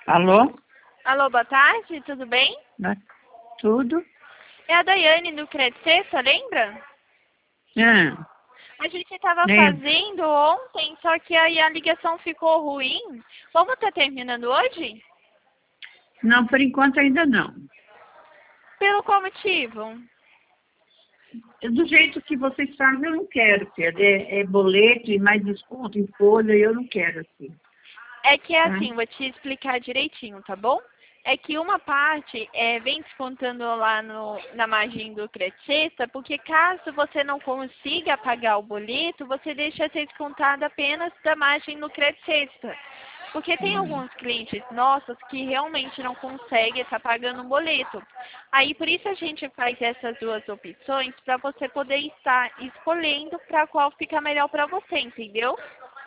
Alô? Alô, boa tarde, tudo bem? Né? Tudo? É a Daiane do Crédito Sexta, lembra? Ah, A gente estava lembro. fazendo ontem, só que aí a ligação ficou ruim. Vamos estar terminando hoje? Não, por enquanto ainda não. Pelo qual motivo? Do jeito que vocês fazem, eu não quero, Pedro. É boleto e mais desconto em folha, eu não quero assim. É que é Tá? assim, vou te explicar direitinho, tá bom? É que uma parte vem descontando lá na margem do Crédito Sexta, porque caso você não consiga pagar o boleto, você deixa ser descontado apenas da margem do Crédito Sexta. Porque tem alguns clientes nossos que realmente não conseguem estar pagando um boleto. Aí por isso a gente faz essas duas opções para você poder estar escolhendo para qual fica melhor para você, entendeu?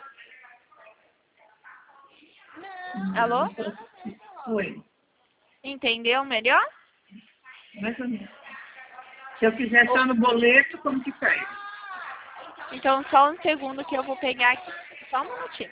Alô? Foi. Entendeu melhor? Mais ou menos. Se eu fizer só no boleto, como que faz? Então só um segundo que eu vou pegar aqui. Só um minutinho.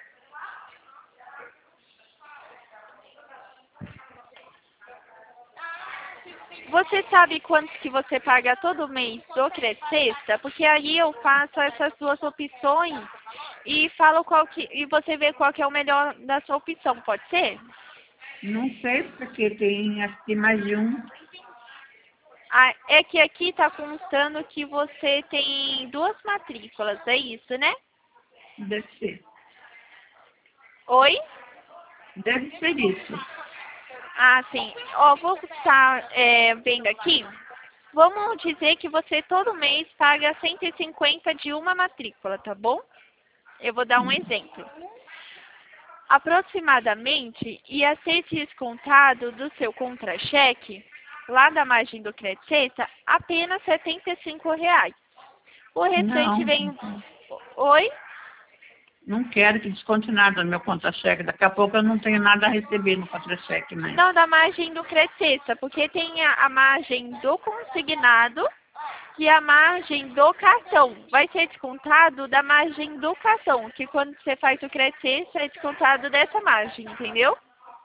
Você sabe quanto que você paga todo mês do Crédito Sexta? Porque aí eu faço essas duas opções e falo e você vê qual que é o melhor da sua opção, pode ser? Não sei, porque acho que tem mais de um. Ah, é que aqui está constando que você tem duas matrículas, é isso, né? Deve ser. Oi? Deve ser isso. Ah, sim. Ó, vou estar vendo aqui. Vamos dizer que você todo mês paga 150 de uma matrícula, tá bom? Eu vou dar um exemplo. Aproximadamente ia ser descontado do seu contra-cheque, lá da margem do Crédito Sexta, apenas R$ 75. O restante Não, vem... Oi? não quero que desconte nada no meu contra-cheque. Daqui a pouco eu não tenho nada a receber no contra-cheque mais. Não, da margem do Crédito Sexta, porque tem a margem do consignado e a margem do cartão. Vai ser descontado da margem do cartão, que quando você faz o Crédito Sexta é descontado dessa margem, entendeu?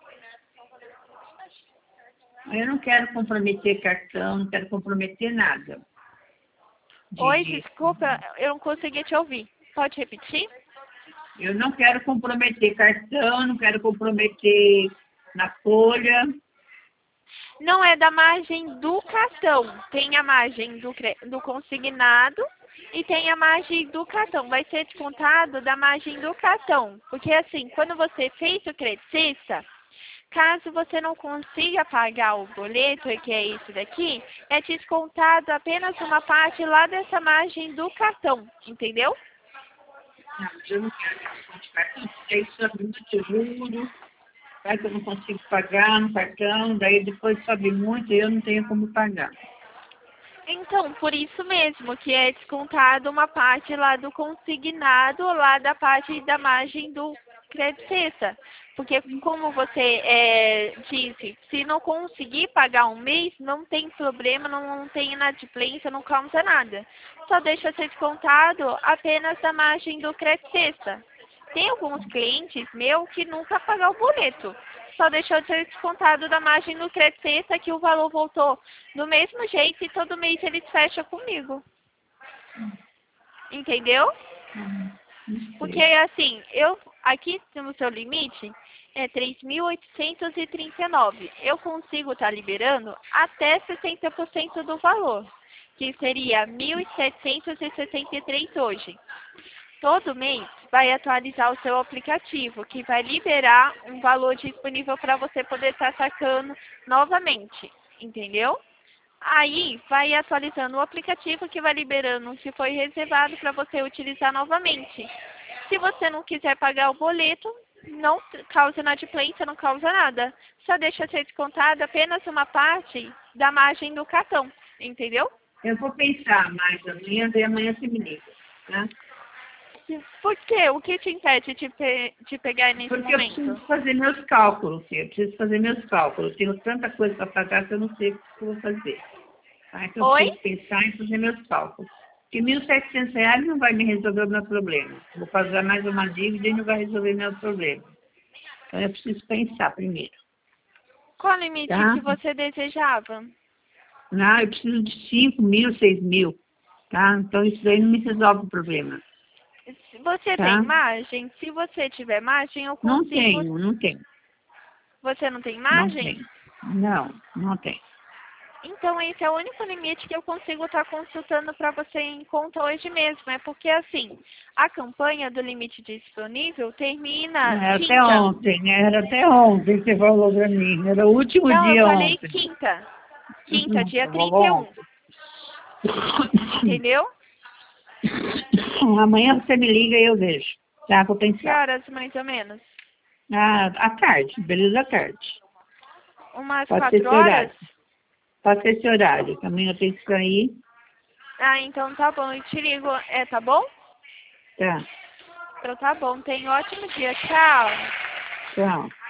Eu não quero comprometer cartão, não quero comprometer nada. Oi, De- desculpa, eu não consegui te ouvir. Pode repetir? Eu não quero comprometer cartão, não quero comprometer na folha. Não é da margem do cartão. Tem a margem do consignado e tem a margem do cartão. Vai ser descontado da margem do cartão. Porque assim, quando você fez o Crédito Sexta, caso você não consiga pagar o boleto, que é esse daqui, é descontado apenas uma parte lá dessa margem do cartão, entendeu? Não, eu não quero desconto cartão, porque aí sobe muito juro, aí que eu não consigo pagar no cartão, daí depois sobe muito e eu não tenho como pagar. Então, por isso mesmo que é descontado uma parte lá do consignado, lá da parte da margem do Crédito Sexta. Porque como você disse, se não conseguir pagar um mês, não tem problema, não tem inadimplência, não causa nada. Só deixa ser descontado apenas da margem do Crédito Sexta. Tem alguns clientes meus que nunca pagaram o boleto. Só deixou de ser descontado da margem do Crédito Sexta que o valor voltou do mesmo jeito e todo mês eles fecham comigo. Entendeu? Não Porque sei. assim, aqui no seu limite é 3.839. Eu consigo estar liberando até 60% do valor, que seria 1.763 hoje. Todo mês vai atualizar o seu aplicativo, que vai liberar um valor disponível para você poder estar sacando novamente, entendeu? Aí vai atualizando o aplicativo que vai liberando o que foi reservado para você utilizar novamente. Se você não quiser pagar o boleto, não causa inadimplência, não causa nada. Só deixa ser descontada apenas uma parte da margem do cartão, entendeu? Eu vou pensar mais amanhã, daí amanhã você me liga, tá? Por quê? O que te impede de pegar nesse Porque eu momento? preciso fazer meus cálculos, filho. Eu preciso fazer meus cálculos. Eu tenho tanta coisa para pagar que eu não sei o que eu vou fazer. Tá? Então eu Oi? preciso pensar em fazer meus cálculos. Porque R$ 1.700 não vai me resolver o meu problema. Vou pagar mais uma dívida e não vai resolver meu problema. Então eu preciso pensar primeiro. Qual o limite Tá? que você desejava? Não, eu preciso de 5.000, 6.000, tá? Então isso daí não me resolve o problema, Você tem tá? imagem? Se você tiver imagem, eu Não consigo. tenho, não tenho, Você não tem não imagem? tenho. Não, não tenho. Então, esse é o único limite que eu consigo estar consultando para você em conta hoje mesmo. É porque, assim, a campanha do limite disponível termina Era até quinta. ontem, né? Era até ontem que você falou pra mim. Era o último Não, eu dia falei ontem. quinta. Quinta, dia Você falou 31. ontem. Entendeu? Amanhã você me liga e eu vejo. Tá? Vou Que pensar. horas, mais ou menos? Ah, à tarde, beleza, à tarde. Umas Pode ser 4 esse horas? horário. Pode ser esse horário. Que amanhã eu tenho que sair. Ah, então tá bom. Eu te ligo. É, tá bom? Tá. Então tá bom. Tenha um ótimo dia. Tchau. Tchau.